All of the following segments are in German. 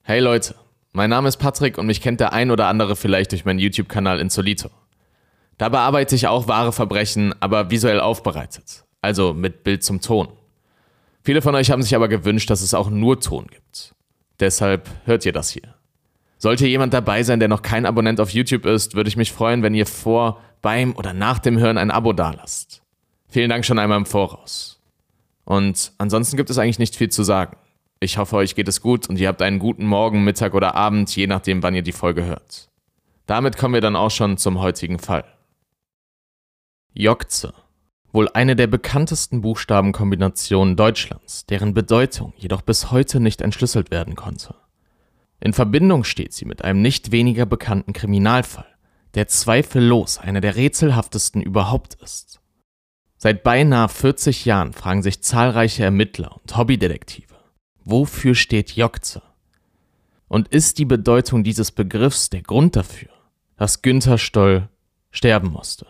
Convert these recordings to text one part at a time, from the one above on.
Hey Leute, mein Name ist Patrick und mich kennt der ein oder andere vielleicht durch meinen YouTube-Kanal Insolito. Da bearbeite ich auch wahre Verbrechen, aber visuell aufbereitet, also mit Bild zum Ton. Viele von euch haben sich aber gewünscht, dass es auch nur Ton gibt. Deshalb hört ihr das hier. Sollte jemand dabei sein, der noch kein Abonnent auf YouTube ist, würde ich mich freuen, wenn ihr vor, beim oder nach dem Hören ein Abo dalasst. Vielen Dank schon einmal im Voraus. Und ansonsten gibt es eigentlich nicht viel zu sagen. Ich hoffe, euch geht es gut und ihr habt einen guten Morgen, Mittag oder Abend, je nachdem, wann ihr die Folge hört. Damit kommen wir dann auch schon zum heutigen Fall. Jokze. Wohl eine der bekanntesten Buchstabenkombinationen Deutschlands, deren Bedeutung jedoch bis heute nicht entschlüsselt werden konnte. In Verbindung steht sie mit einem nicht weniger bekannten Kriminalfall, der zweifellos einer der rätselhaftesten überhaupt ist. Seit beinahe 40 Jahren fragen sich zahlreiche Ermittler und Hobbydetektive: Wofür steht Jokze? Und ist die Bedeutung dieses Begriffs der Grund dafür, dass Günther Stoll sterben musste?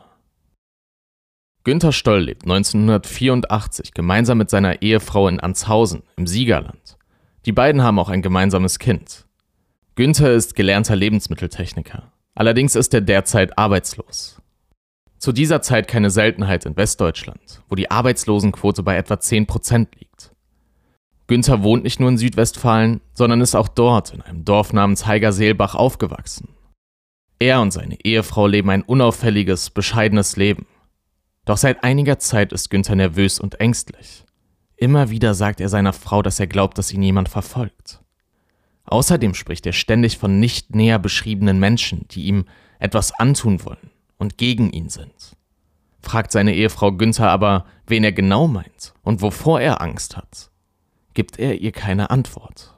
Günther Stoll lebt 1984 gemeinsam mit seiner Ehefrau in Anshausen im Siegerland. Die beiden haben auch ein gemeinsames Kind. Günther ist gelernter Lebensmitteltechniker. Allerdings ist er derzeit arbeitslos. Zu dieser Zeit keine Seltenheit in Westdeutschland, wo die Arbeitslosenquote bei etwa 10% liegt. Günther wohnt nicht nur in Südwestfalen, sondern ist auch dort in einem Dorf namens Heigerseelbach aufgewachsen. Er und seine Ehefrau leben ein unauffälliges, bescheidenes Leben. Doch seit einiger Zeit ist Günther nervös und ängstlich. Immer wieder sagt er seiner Frau, dass er glaubt, dass ihn jemand verfolgt. Außerdem spricht er ständig von nicht näher beschriebenen Menschen, die ihm etwas antun wollen und gegen ihn sind. Fragt seine Ehefrau Günther aber, wen er genau meint und wovor er Angst hat, gibt er ihr keine Antwort.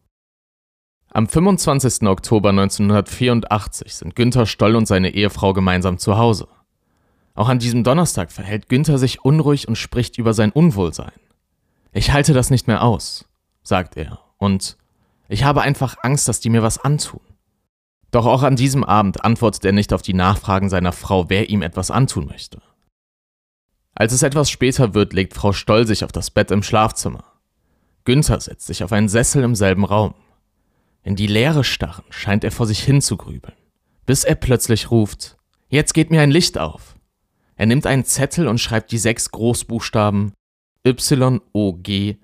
Am 25. Oktober 1984 sind Günther Stoll und seine Ehefrau gemeinsam zu Hause. Auch an diesem Donnerstag verhält Günther sich unruhig und spricht über sein Unwohlsein. Ich halte das nicht mehr aus, sagt er, und ich habe einfach Angst, dass die mir was antun. Doch auch an diesem Abend antwortet er nicht auf die Nachfragen seiner Frau, wer ihm etwas antun möchte. Als es etwas später wird, legt Frau Stoll sich auf das Bett im Schlafzimmer. Günther setzt sich auf einen Sessel im selben Raum. In die Leere starrend scheint er vor sich hin zu grübeln, bis er plötzlich ruft: Jetzt geht mir ein Licht auf. Er nimmt einen Zettel und schreibt die 6 Großbuchstaben YOG''TZE.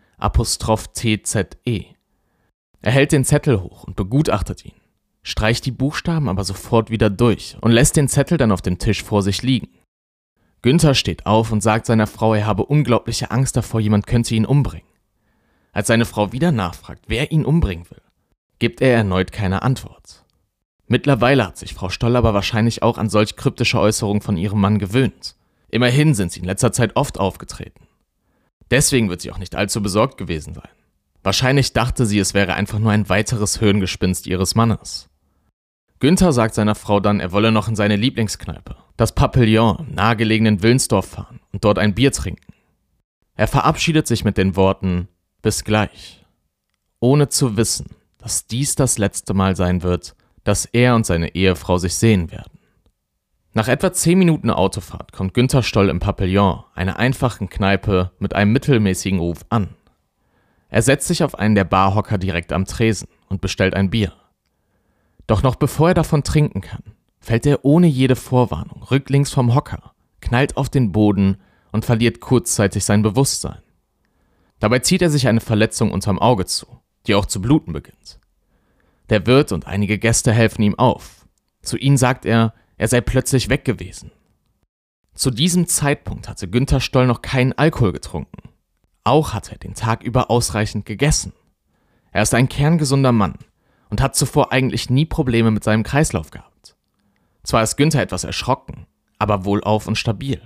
Er hält den Zettel hoch und begutachtet ihn, streicht die Buchstaben aber sofort wieder durch und lässt den Zettel dann auf dem Tisch vor sich liegen. Günther steht auf und sagt seiner Frau, er habe unglaubliche Angst davor, jemand könnte ihn umbringen. Als seine Frau wieder nachfragt, wer ihn umbringen will, gibt er erneut keine Antwort. Mittlerweile hat sich Frau Stoll aber wahrscheinlich auch an solch kryptische Äußerungen von ihrem Mann gewöhnt. Immerhin sind sie in letzter Zeit oft aufgetreten. Deswegen wird sie auch nicht allzu besorgt gewesen sein. Wahrscheinlich dachte sie, es wäre einfach nur ein weiteres Hirngespinst ihres Mannes. Günther sagt seiner Frau dann, er wolle noch in seine Lieblingskneipe, das Papillon im nahegelegenen Wilnsdorf, fahren und dort ein Bier trinken. Er verabschiedet sich mit den Worten: Bis gleich, ohne zu wissen, dass dies das letzte Mal sein wird, dass er und seine Ehefrau sich sehen werden. Nach etwa 10 Minuten Autofahrt kommt Günther Stoll im Papillon, einer einfachen Kneipe mit einem mittelmäßigen Ruf, an. Er setzt sich auf einen der Barhocker direkt am Tresen und bestellt ein Bier. Doch noch bevor er davon trinken kann, fällt er ohne jede Vorwarnung rücklings vom Hocker, knallt auf den Boden und verliert kurzzeitig sein Bewusstsein. Dabei zieht er sich eine Verletzung unterm Auge zu, die auch zu bluten beginnt. Der Wirt und einige Gäste helfen ihm auf. Zu ihnen sagt er sei plötzlich weg gewesen. Zu diesem Zeitpunkt hatte Günther Stoll noch keinen Alkohol getrunken. Auch hat er den Tag über ausreichend gegessen. Er ist ein kerngesunder Mann und hat zuvor eigentlich nie Probleme mit seinem Kreislauf gehabt. Zwar ist Günther etwas erschrocken, aber wohlauf und stabil.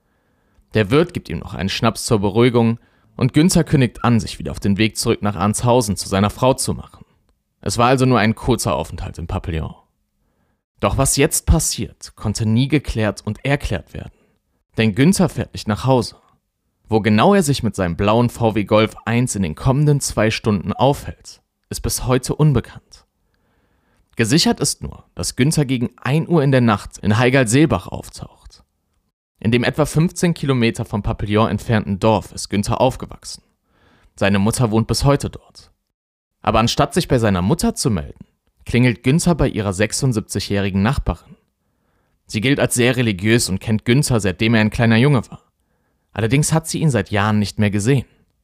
Der Wirt gibt ihm noch einen Schnaps zur Beruhigung und Günther kündigt an, sich wieder auf den Weg zurück nach Arnshausen zu seiner Frau zu machen. Es war also nur ein kurzer Aufenthalt im Papillon. Doch was jetzt passiert, konnte nie geklärt und erklärt werden. Denn Günther fährt nicht nach Hause. Wo genau er sich mit seinem blauen VW Golf 1 in den kommenden 2 Stunden aufhält, ist bis heute unbekannt. Gesichert ist nur, dass Günther gegen 1 Uhr in der Nacht in Heigerseelbach auftaucht. In dem etwa 15 Kilometer vom Papillon entfernten Dorf ist Günther aufgewachsen. Seine Mutter wohnt bis heute dort. Aber anstatt sich bei seiner Mutter zu melden, klingelt Günther bei ihrer 76-jährigen Nachbarin. Sie gilt als sehr religiös und kennt Günther, seitdem er ein kleiner Junge war. Allerdings hat sie ihn seit Jahren nicht mehr gesehen.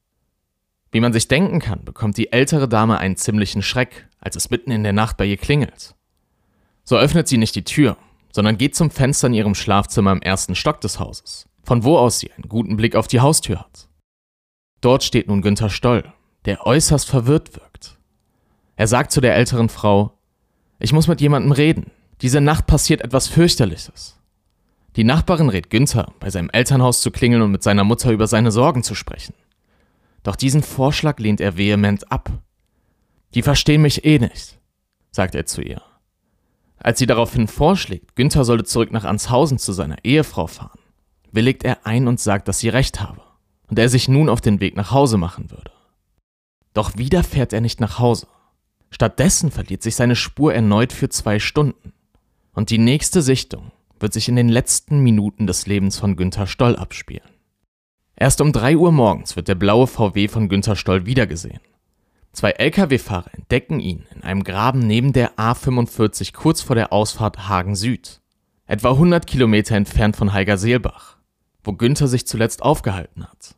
Wie man sich denken kann, bekommt die ältere Dame einen ziemlichen Schreck, als es mitten in der Nacht bei ihr klingelt. So öffnet sie nicht die Tür, sondern geht zum Fenster in ihrem Schlafzimmer im 1. Stock des Hauses, von wo aus sie einen guten Blick auf die Haustür hat. Dort steht nun Günther Stoll, der äußerst verwirrt wirkt. Er sagt zu der älteren Frau: „Ich muss mit jemandem reden. Diese Nacht passiert etwas Fürchterliches." Die Nachbarin rät Günther, bei seinem Elternhaus zu klingeln und mit seiner Mutter über seine Sorgen zu sprechen. Doch diesen Vorschlag lehnt er vehement ab. „Die verstehen mich eh nicht", sagt er zu ihr. Als sie daraufhin vorschlägt, Günther solle zurück nach Anshausen zu seiner Ehefrau fahren, willigt er ein und sagt, dass sie recht habe und er sich nun auf den Weg nach Hause machen würde. Doch wieder fährt er nicht nach Hause. Stattdessen verliert sich seine Spur erneut für 2 Stunden. Und die nächste Sichtung wird sich in den letzten Minuten des Lebens von Günther Stoll abspielen. Erst um 3 Uhr morgens wird der blaue VW von Günther Stoll wiedergesehen. 2 Lkw-Fahrer entdecken ihn in einem Graben neben der A45 kurz vor der Ausfahrt Hagen Süd, etwa 100 Kilometer entfernt von Heigerseelbach, wo Günther sich zuletzt aufgehalten hat.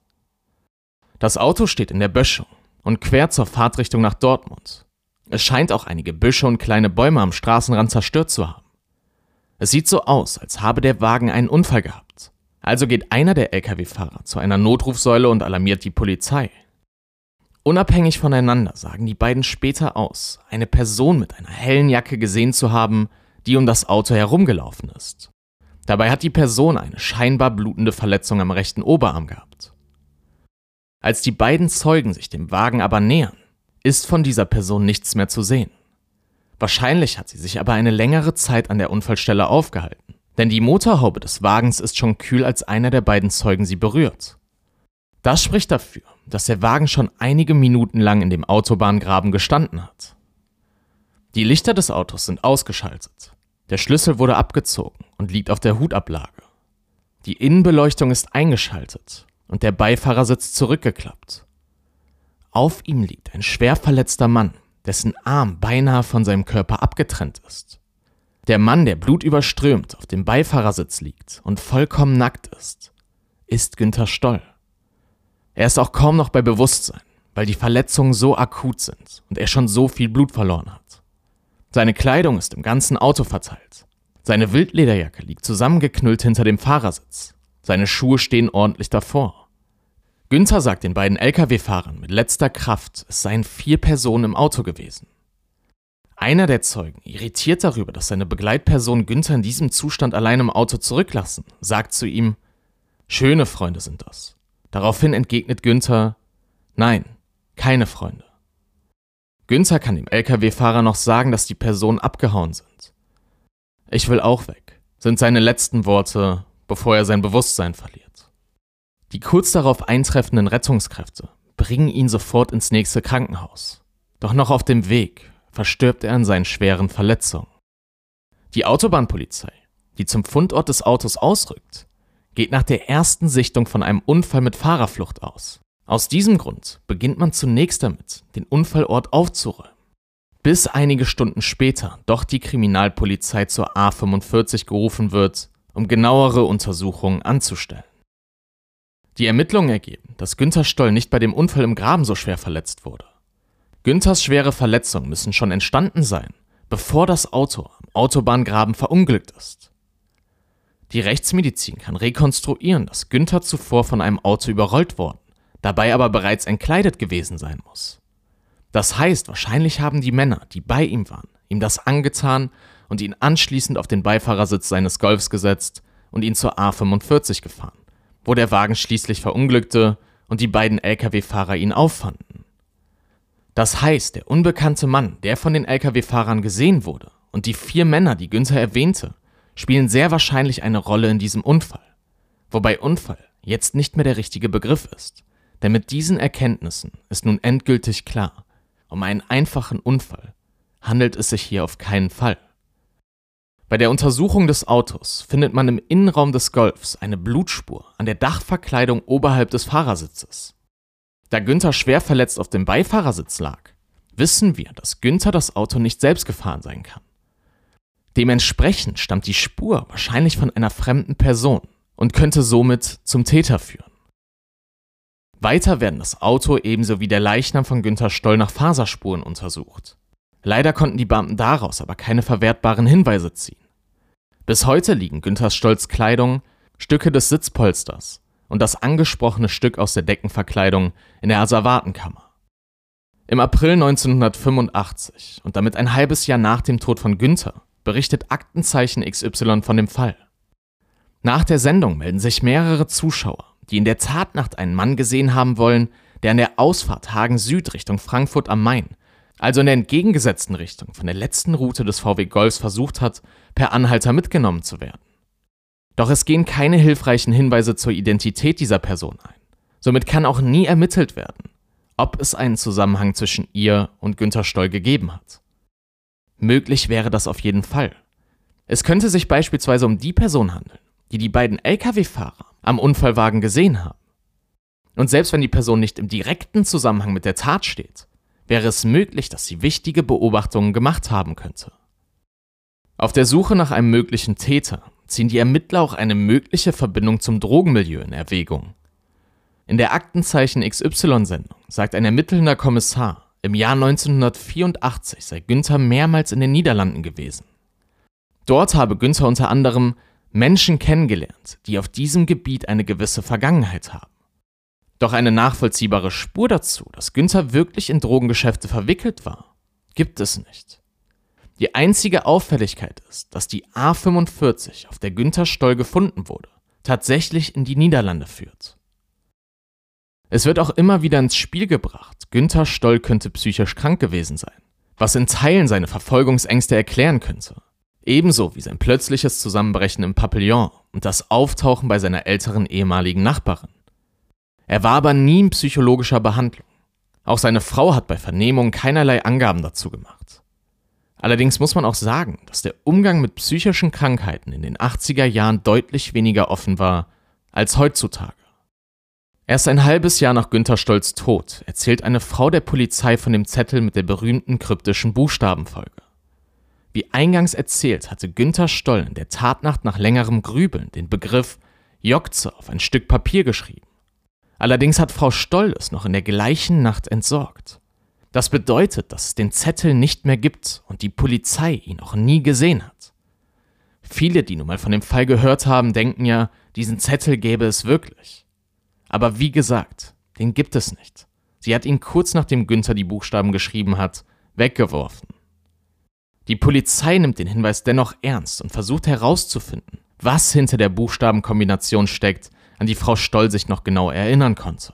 Das Auto steht in der Böschung und quer zur Fahrtrichtung nach Dortmund. Es scheint auch einige Büsche und kleine Bäume am Straßenrand zerstört zu haben. Es sieht so aus, als habe der Wagen einen Unfall gehabt. Also geht einer der Lkw-Fahrer zu einer Notrufsäule und alarmiert die Polizei. Unabhängig voneinander sagen die beiden später aus, eine Person mit einer hellen Jacke gesehen zu haben, die um das Auto herumgelaufen ist. Dabei hat die Person eine scheinbar blutende Verletzung am rechten Oberarm gehabt. Als die beiden Zeugen sich dem Wagen aber nähern, ist von dieser Person nichts mehr zu sehen. Wahrscheinlich hat sie sich aber eine längere Zeit an der Unfallstelle aufgehalten, denn die Motorhaube des Wagens ist schon kühl, als einer der beiden Zeugen sie berührt. Das spricht dafür, dass der Wagen schon einige Minuten lang in dem Autobahngraben gestanden hat. Die Lichter des Autos sind ausgeschaltet, der Schlüssel wurde abgezogen und liegt auf der Hutablage. Die Innenbeleuchtung ist eingeschaltet und der Beifahrersitz zurückgeklappt. Auf ihm liegt ein schwer verletzter Mann, dessen Arm beinahe von seinem Körper abgetrennt ist. Der Mann, der blutüberströmt auf dem Beifahrersitz liegt und vollkommen nackt ist Günther Stoll. Er ist auch kaum noch bei Bewusstsein, weil die Verletzungen so akut sind und er schon so viel Blut verloren hat. Seine Kleidung ist im ganzen Auto verteilt. Seine Wildlederjacke liegt zusammengeknüllt hinter dem Fahrersitz. Seine Schuhe stehen ordentlich davor. Günther sagt den beiden Lkw-Fahrern mit letzter Kraft, es seien 4 Personen im Auto gewesen. Einer der Zeugen, irritiert darüber, dass seine Begleitperson Günther in diesem Zustand allein im Auto zurücklassen, sagt zu ihm: „Schöne Freunde sind das." Daraufhin entgegnet Günther: „Nein, keine Freunde." Günther kann dem Lkw-Fahrer noch sagen, dass die Personen abgehauen sind. „Ich will auch weg", sind seine letzten Worte, bevor er sein Bewusstsein verliert. Die kurz darauf eintreffenden Rettungskräfte bringen ihn sofort ins nächste Krankenhaus. Doch noch auf dem Weg verstirbt er an seinen schweren Verletzungen. Die Autobahnpolizei, die zum Fundort des Autos ausrückt, geht nach der ersten Sichtung von einem Unfall mit Fahrerflucht aus. Aus diesem Grund beginnt man zunächst damit, den Unfallort aufzuräumen. Bis einige Stunden später doch die Kriminalpolizei zur A45 gerufen wird, um genauere Untersuchungen anzustellen. Die Ermittlungen ergeben, dass Günther Stoll nicht bei dem Unfall im Graben so schwer verletzt wurde. Günthers schwere Verletzungen müssen schon entstanden sein, bevor das Auto am Autobahngraben verunglückt ist. Die Rechtsmedizin kann rekonstruieren, dass Günther zuvor von einem Auto überrollt worden, dabei aber bereits entkleidet gewesen sein muss. Das heißt, wahrscheinlich haben die Männer, die bei ihm waren, ihm das angetan und ihn anschließend auf den Beifahrersitz seines Golfs gesetzt und ihn zur A45 gefahren, wo der Wagen schließlich verunglückte und die beiden Lkw-Fahrer ihn auffanden. Das heißt, der unbekannte Mann, der von den Lkw-Fahrern gesehen wurde, und die 4 Männer, die Günther erwähnte, spielen sehr wahrscheinlich eine Rolle in diesem Unfall. Wobei Unfall jetzt nicht mehr der richtige Begriff ist, denn mit diesen Erkenntnissen ist nun endgültig klar, um einen einfachen Unfall handelt es sich hier auf keinen Fall. Bei der Untersuchung des Autos findet man im Innenraum des Golfs eine Blutspur an der Dachverkleidung oberhalb des Fahrersitzes. Da Günther schwer verletzt auf dem Beifahrersitz lag, wissen wir, dass Günther das Auto nicht selbst gefahren sein kann. Dementsprechend stammt die Spur wahrscheinlich von einer fremden Person und könnte somit zum Täter führen. Weiter werden das Auto ebenso wie der Leichnam von Günther Stoll nach Faserspuren untersucht. Leider konnten die Beamten daraus aber keine verwertbaren Hinweise ziehen. Bis heute liegen Günther Stolls Kleidung, Stücke des Sitzpolsters und das angesprochene Stück aus der Deckenverkleidung in der Asservatenkammer. Im April 1985 und damit ein halbes Jahr nach dem Tod von Günther berichtet Aktenzeichen XY von dem Fall. Nach der Sendung melden sich mehrere Zuschauer, die in der Tatnacht einen Mann gesehen haben wollen, der an der Ausfahrt Hagen Süd Richtung Frankfurt am Main, also in der entgegengesetzten Richtung von der letzten Route des VW Golfs versucht hat, per Anhalter mitgenommen zu werden. Doch es gehen keine hilfreichen Hinweise zur Identität dieser Person ein. Somit kann auch nie ermittelt werden, ob es einen Zusammenhang zwischen ihr und Günther Stoll gegeben hat. Möglich wäre das auf jeden Fall. Es könnte sich beispielsweise um die Person handeln, die die beiden Lkw-Fahrer am Unfallwagen gesehen haben. Und selbst wenn die Person nicht im direkten Zusammenhang mit der Tat steht, wäre es möglich, dass sie wichtige Beobachtungen gemacht haben könnte. Auf der Suche nach einem möglichen Täter ziehen die Ermittler auch eine mögliche Verbindung zum Drogenmilieu in Erwägung. In der Aktenzeichen XY-Sendung sagt ein ermittelnder Kommissar, im Jahr 1984 sei Günther mehrmals in den Niederlanden gewesen. Dort habe Günther unter anderem Menschen kennengelernt, die auf diesem Gebiet eine gewisse Vergangenheit haben. Doch eine nachvollziehbare Spur dazu, dass Günther wirklich in Drogengeschäfte verwickelt war, gibt es nicht. Die einzige Auffälligkeit ist, dass die A45, auf der Günther Stoll gefunden wurde, tatsächlich in die Niederlande führt. Es wird auch immer wieder ins Spiel gebracht, Günther Stoll könnte psychisch krank gewesen sein, was in Teilen seine Verfolgungsängste erklären könnte. Ebenso wie sein plötzliches Zusammenbrechen im Papillon und das Auftauchen bei seiner älteren ehemaligen Nachbarin. Er war aber nie in psychologischer Behandlung. Auch seine Frau hat bei Vernehmungen keinerlei Angaben dazu gemacht. Allerdings muss man auch sagen, dass der Umgang mit psychischen Krankheiten in den 80er Jahren deutlich weniger offen war als heutzutage. Erst ein halbes Jahr nach Günther Stolls Tod erzählt eine Frau der Polizei von dem Zettel mit der berühmten kryptischen Buchstabenfolge. Wie eingangs erzählt, hatte Günther Stoll in der Tatnacht nach längerem Grübeln den Begriff Jokze auf ein Stück Papier geschrieben. Allerdings hat Frau Stoll es noch in der gleichen Nacht entsorgt. Das bedeutet, dass es den Zettel nicht mehr gibt und die Polizei ihn auch nie gesehen hat. Viele, die nun mal von dem Fall gehört haben, denken ja, diesen Zettel gäbe es wirklich. Aber wie gesagt, den gibt es nicht. Sie hat ihn kurz nachdem Günther die Buchstaben geschrieben hat, weggeworfen. Die Polizei nimmt den Hinweis dennoch ernst und versucht herauszufinden, was hinter der Buchstabenkombination steckt, an die Frau Stoll sich noch genau erinnern konnte.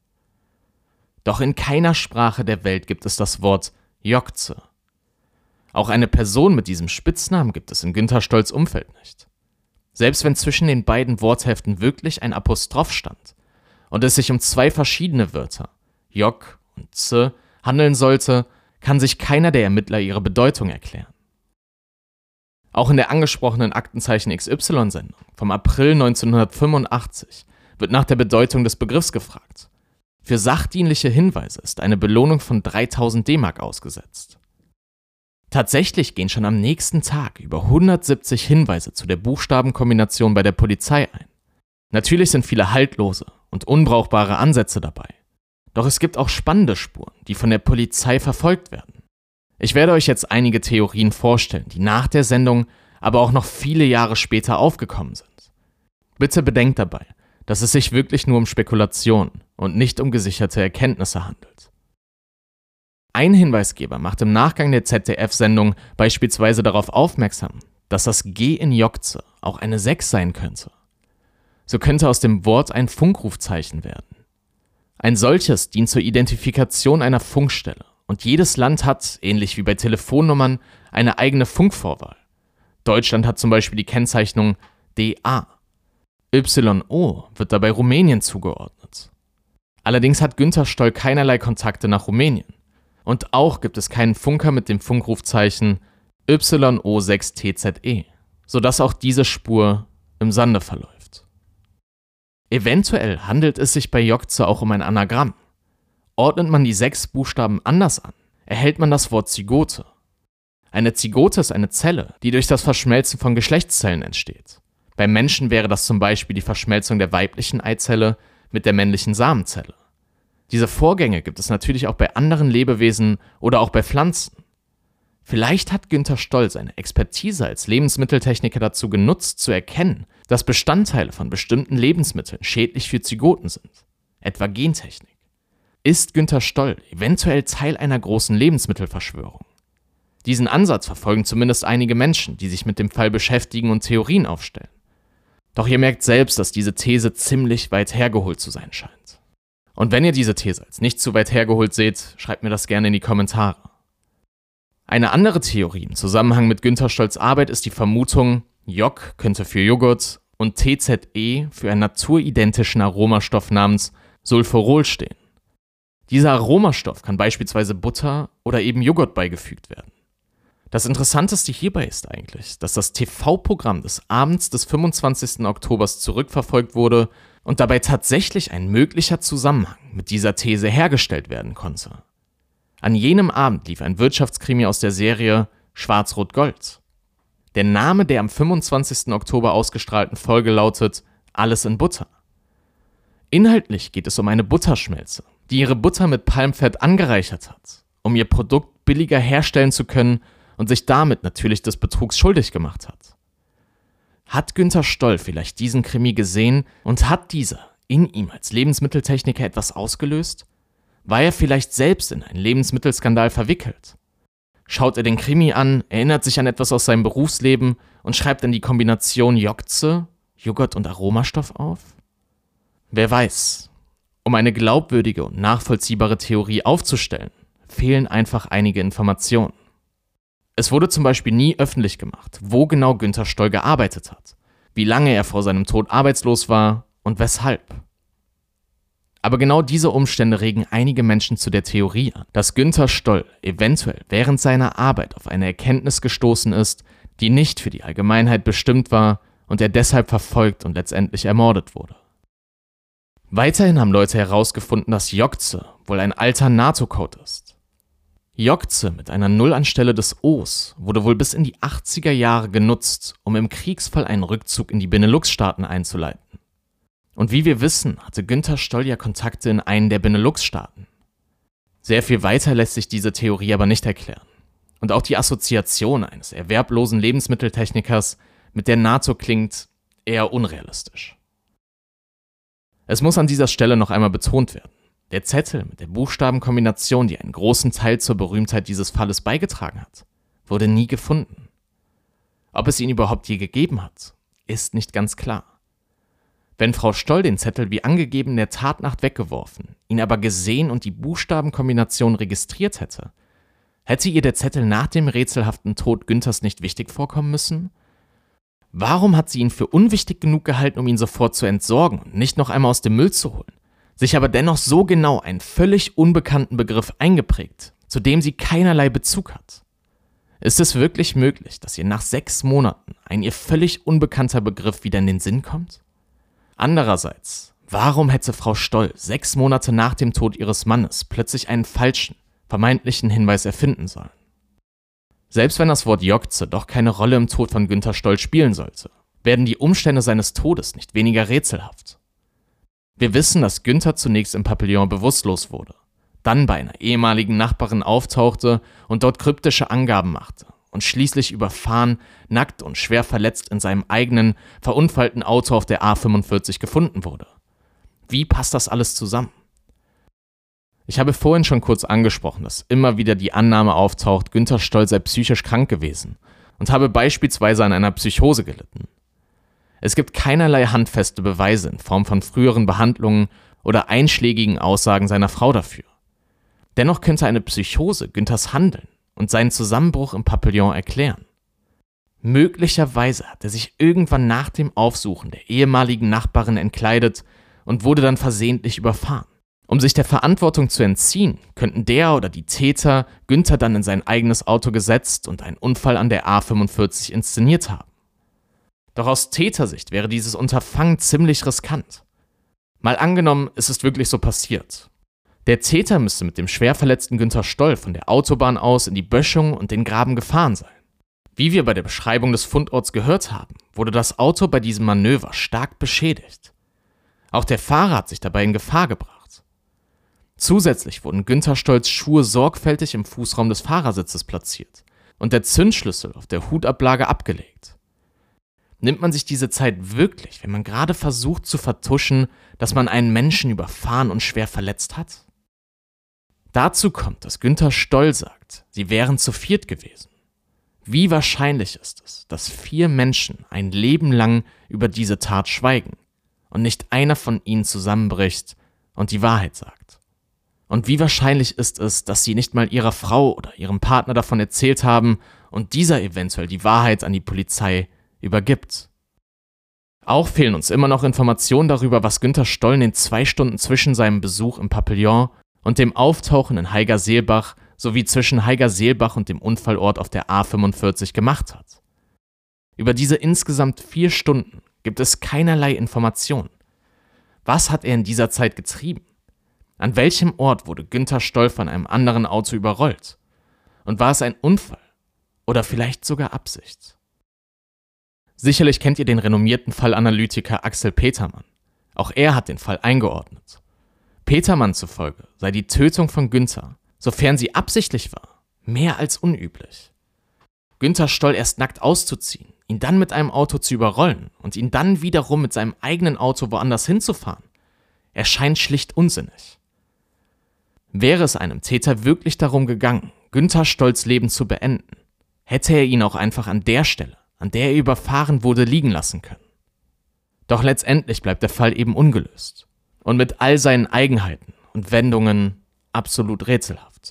Doch in keiner Sprache der Welt gibt es das Wort Jokze. Auch eine Person mit diesem Spitznamen gibt es in Günther Stolls Umfeld nicht. Selbst wenn zwischen den beiden Wortheften wirklich ein Apostroph stand und es sich um zwei verschiedene Wörter, Jok und Z, handeln sollte, kann sich keiner der Ermittler ihre Bedeutung erklären. Auch in der angesprochenen Aktenzeichen XY-Sendung vom April 1985 wird nach der Bedeutung des Begriffs gefragt. Für sachdienliche Hinweise ist eine Belohnung von 3000 D-Mark ausgesetzt. Tatsächlich gehen schon am nächsten Tag über 170 Hinweise zu der Buchstabenkombination bei der Polizei ein. Natürlich sind viele haltlose und unbrauchbare Ansätze dabei. Doch es gibt auch spannende Spuren, die von der Polizei verfolgt werden. Ich werde euch jetzt einige Theorien vorstellen, die nach der Sendung, aber auch noch viele Jahre später aufgekommen sind. Bitte bedenkt dabei, dass es sich wirklich nur um Spekulationen und nicht um gesicherte Erkenntnisse handelt. Ein Hinweisgeber macht im Nachgang der ZDF-Sendung beispielsweise darauf aufmerksam, dass das G in Jokze auch eine 6 sein könnte. So könnte aus dem Wort ein Funkrufzeichen werden. Ein solches dient zur Identifikation einer Funkstelle und jedes Land hat, ähnlich wie bei Telefonnummern, eine eigene Funkvorwahl. Deutschland hat zum Beispiel die Kennzeichnung DA. YO wird dabei Rumänien zugeordnet. Allerdings hat Günther Stoll keinerlei Kontakte nach Rumänien. Und auch gibt es keinen Funker mit dem Funkrufzeichen YO6TZE, sodass auch diese Spur im Sande verläuft. Eventuell handelt es sich bei Jokze auch um ein Anagramm. Ordnet man die 6 Buchstaben anders an, erhält man das Wort Zygote. Eine Zygote ist eine Zelle, die durch das Verschmelzen von Geschlechtszellen entsteht. Beim Menschen wäre das zum Beispiel die Verschmelzung der weiblichen Eizelle mit der männlichen Samenzelle. Diese Vorgänge gibt es natürlich auch bei anderen Lebewesen oder auch bei Pflanzen. Vielleicht hat Günther Stoll seine Expertise als Lebensmitteltechniker dazu genutzt, zu erkennen, dass Bestandteile von bestimmten Lebensmitteln schädlich für Zygoten sind, etwa Gentechnik. Ist Günther Stoll eventuell Teil einer großen Lebensmittelverschwörung? Diesen Ansatz verfolgen zumindest einige Menschen, die sich mit dem Fall beschäftigen und Theorien aufstellen. Doch ihr merkt selbst, dass diese These ziemlich weit hergeholt zu sein scheint. Und wenn ihr diese These als nicht zu weit hergeholt seht, schreibt mir das gerne in die Kommentare. Eine andere Theorie im Zusammenhang mit Günther Stolls Arbeit ist die Vermutung, Jog könnte für Joghurt und TZE für einen naturidentischen Aromastoff namens Sulforol stehen. Dieser Aromastoff kann beispielsweise Butter oder eben Joghurt beigefügt werden. Das Interessanteste hierbei ist eigentlich, dass das TV-Programm des Abends des 25. Oktobers zurückverfolgt wurde und dabei tatsächlich ein möglicher Zusammenhang mit dieser These hergestellt werden konnte. An jenem Abend lief ein Wirtschaftskrimi aus der Serie Schwarz-Rot-Gold. Der Name der am 25. Oktober ausgestrahlten Folge lautet Alles in Butter. Inhaltlich geht es um eine Butterschmelze, die ihre Butter mit Palmfett angereichert hat, um ihr Produkt billiger herstellen zu können und sich damit natürlich des Betrugs schuldig gemacht hat. Hat Günther Stoll vielleicht diesen Krimi gesehen und hat dieser in ihm als Lebensmitteltechniker etwas ausgelöst? War er vielleicht selbst in einen Lebensmittelskandal verwickelt? Schaut er den Krimi an, erinnert sich an etwas aus seinem Berufsleben und schreibt dann die Kombination Jogze, Joghurt und Aromastoff auf? Wer weiß. Um eine glaubwürdige und nachvollziehbare Theorie aufzustellen, fehlen einfach einige Informationen. Es wurde zum Beispiel nie öffentlich gemacht, wo genau Günther Stoll gearbeitet hat, wie lange er vor seinem Tod arbeitslos war und weshalb. Aber genau diese Umstände regen einige Menschen zu der Theorie an, dass Günther Stoll eventuell während seiner Arbeit auf eine Erkenntnis gestoßen ist, die nicht für die Allgemeinheit bestimmt war und er deshalb verfolgt und letztendlich ermordet wurde. Weiterhin haben Leute herausgefunden, dass Jogze wohl ein alter NATO-Code ist. Jogze mit einer Null anstelle des O's wurde wohl bis in die 80er Jahre genutzt, um im Kriegsfall einen Rückzug in die Benelux-Staaten einzuleiten. Und wie wir wissen, hatte Günther Stoll ja Kontakte in einen der Benelux-Staaten. Sehr viel weiter lässt sich diese Theorie aber nicht erklären. Und auch die Assoziation eines erwerblosen Lebensmitteltechnikers mit der NATO klingt eher unrealistisch. Es muss an dieser Stelle noch einmal betont werden: Der Zettel mit der Buchstabenkombination, die einen großen Teil zur Berühmtheit dieses Falles beigetragen hat, wurde nie gefunden. Ob es ihn überhaupt je gegeben hat, ist nicht ganz klar. Wenn Frau Stoll den Zettel wie angegeben in der Tatnacht weggeworfen, ihn aber gesehen und die Buchstabenkombination registriert hätte, hätte ihr der Zettel nach dem rätselhaften Tod Günthers nicht wichtig vorkommen müssen? Warum hat sie ihn für unwichtig genug gehalten, um ihn sofort zu entsorgen und nicht noch einmal aus dem Müll zu holen, sich aber dennoch so genau einen völlig unbekannten Begriff eingeprägt, zu dem sie keinerlei Bezug hat? Ist es wirklich möglich, dass ihr nach 6 Monaten ein ihr völlig unbekannter Begriff wieder in den Sinn kommt? Andererseits, warum hätte Frau Stoll 6 Monate nach dem Tod ihres Mannes plötzlich einen falschen, vermeintlichen Hinweis erfinden sollen? Selbst wenn das Wort Jogze doch keine Rolle im Tod von Günther Stoll spielen sollte, werden die Umstände seines Todes nicht weniger rätselhaft. Wir wissen, dass Günther zunächst im Pavillon bewusstlos wurde, dann bei einer ehemaligen Nachbarin auftauchte und dort kryptische Angaben machte und schließlich überfahren, nackt und schwer verletzt in seinem eigenen, verunfallten Auto auf der A45 gefunden wurde. Wie passt das alles zusammen? Ich habe vorhin schon kurz angesprochen, dass immer wieder die Annahme auftaucht, Günther Stoll sei psychisch krank gewesen und habe beispielsweise an einer Psychose gelitten. Es gibt keinerlei handfeste Beweise in Form von früheren Behandlungen oder einschlägigen Aussagen seiner Frau dafür. Dennoch könnte eine Psychose Günthers Handeln und seinen Zusammenbruch im Pavillon erklären. Möglicherweise hat er sich irgendwann nach dem Aufsuchen der ehemaligen Nachbarin entkleidet und wurde dann versehentlich überfahren. Um sich der Verantwortung zu entziehen, könnten der oder die Täter Günther dann in sein eigenes Auto gesetzt und einen Unfall an der A45 inszeniert haben. Doch aus Tätersicht wäre dieses Unterfangen ziemlich riskant. Mal angenommen, es ist wirklich so passiert. Der Täter müsste mit dem schwer verletzten Günther Stoll von der Autobahn aus in die Böschung und den Graben gefahren sein. Wie wir bei der Beschreibung des Fundorts gehört haben, wurde das Auto bei diesem Manöver stark beschädigt. Auch der Fahrer hat sich dabei in Gefahr gebracht. Zusätzlich wurden Günther Stolls Schuhe sorgfältig im Fußraum des Fahrersitzes platziert und der Zündschlüssel auf der Hutablage abgelegt. Nimmt man sich diese Zeit wirklich, wenn man gerade versucht zu vertuschen, dass man einen Menschen überfahren und schwer verletzt hat? Dazu kommt, dass Günther Stoll sagt, sie wären zu viert gewesen. Wie wahrscheinlich ist es, dass 4 Menschen ein Leben lang über diese Tat schweigen und nicht einer von ihnen zusammenbricht und die Wahrheit sagt? Und wie wahrscheinlich ist es, dass sie nicht mal ihrer Frau oder ihrem Partner davon erzählt haben und dieser eventuell die Wahrheit an die Polizei übergibt? Auch fehlen uns immer noch Informationen darüber, was Günther Stoll in den 2 Stunden zwischen seinem Besuch im Papillon und dem Auftauchen in Haigerseelbach sowie zwischen Haigerseelbach und dem Unfallort auf der A45 gemacht hat. Über diese insgesamt 4 Stunden gibt es keinerlei Informationen. Was hat er in dieser Zeit getrieben? An welchem Ort wurde Günther Stoll von einem anderen Auto überrollt? Und war es ein Unfall oder vielleicht sogar Absicht? Sicherlich kennt ihr den renommierten Fallanalytiker Axel Petermann. Auch er hat den Fall eingeordnet. Petermann zufolge sei die Tötung von Günther, sofern sie absichtlich war, mehr als unüblich. Günther Stoll erst nackt auszuziehen, ihn dann mit einem Auto zu überrollen und ihn dann wiederum mit seinem eigenen Auto woanders hinzufahren, erscheint schlicht unsinnig. Wäre es einem Täter wirklich darum gegangen, Günther Stolls Leben zu beenden, hätte er ihn auch einfach an der Stelle, an der er überfahren wurde, liegen lassen können. Doch letztendlich bleibt der Fall eben ungelöst und mit all seinen Eigenheiten und Wendungen absolut rätselhaft.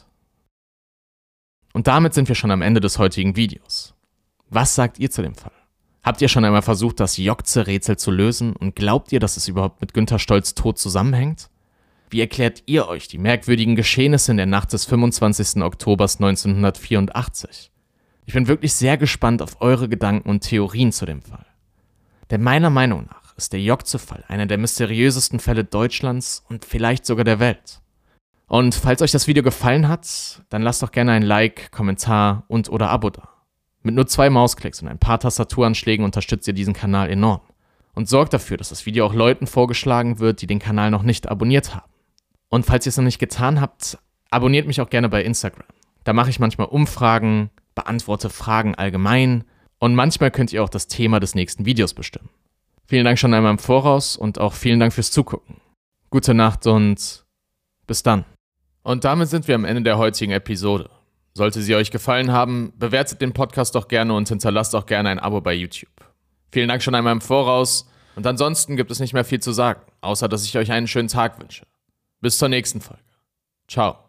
Und damit sind wir schon am Ende des heutigen Videos. Was sagt ihr zu dem Fall? Habt ihr schon einmal versucht, das Jokze-Rätsel zu lösen und glaubt ihr, dass es überhaupt mit Günther Stolls Tod zusammenhängt? Wie erklärt ihr euch die merkwürdigen Geschehnisse in der Nacht des 25. Oktobers 1984? Ich bin wirklich sehr gespannt auf eure Gedanken und Theorien zu dem Fall. Denn meiner Meinung nach ist der Jokze-Fall einer der mysteriösesten Fälle Deutschlands und vielleicht sogar der Welt. Und falls euch das Video gefallen hat, dann lasst doch gerne ein Like, Kommentar und oder Abo da. Mit nur 2 Mausklicks und ein paar Tastaturanschlägen unterstützt ihr diesen Kanal enorm. Und sorgt dafür, dass das Video auch Leuten vorgeschlagen wird, die den Kanal noch nicht abonniert haben. Und falls ihr es noch nicht getan habt, abonniert mich auch gerne bei Instagram. Da mache ich manchmal Umfragen, beantworte Fragen allgemein und manchmal könnt ihr auch das Thema des nächsten Videos bestimmen. Vielen Dank schon einmal im Voraus und auch vielen Dank fürs Zugucken. Gute Nacht und bis dann. Und damit sind wir am Ende der heutigen Episode. Sollte sie euch gefallen haben, bewertet den Podcast doch gerne und hinterlasst auch gerne ein Abo bei YouTube. Vielen Dank schon einmal im Voraus und ansonsten gibt es nicht mehr viel zu sagen, außer dass ich euch einen schönen Tag wünsche. Bis zur nächsten Folge. Ciao.